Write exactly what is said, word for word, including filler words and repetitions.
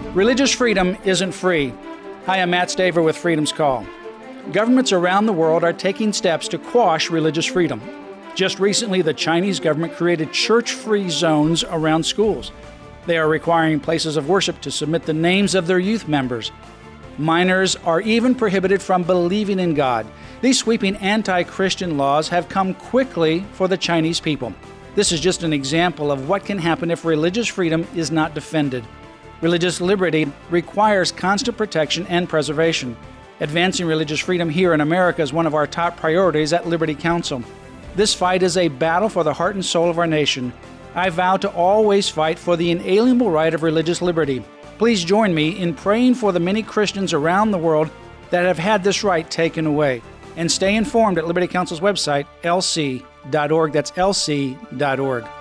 Religious freedom isn't free. Hi, I'm Matt Staver with Freedom's Call. Governments around the world are taking steps to quash religious freedom. Just recently, the Chinese government created church-free zones around schools. They are requiring places of worship to submit the names of their youth members. Minors are even prohibited from believing in God. These sweeping anti-Christian laws have come quickly for the Chinese people. This is just an example of what can happen if religious freedom is not defended. Religious liberty requires constant protection and preservation. Advancing religious freedom here in America is one of our top priorities at Liberty Counsel. This fight is a battle for the heart and soul of our nation. I vow to always fight for the inalienable right of religious liberty. Please join me in praying for the many Christians around the world that have had this right taken away. And stay informed at Liberty Counsel's website, L C dot org. That's L C dot org.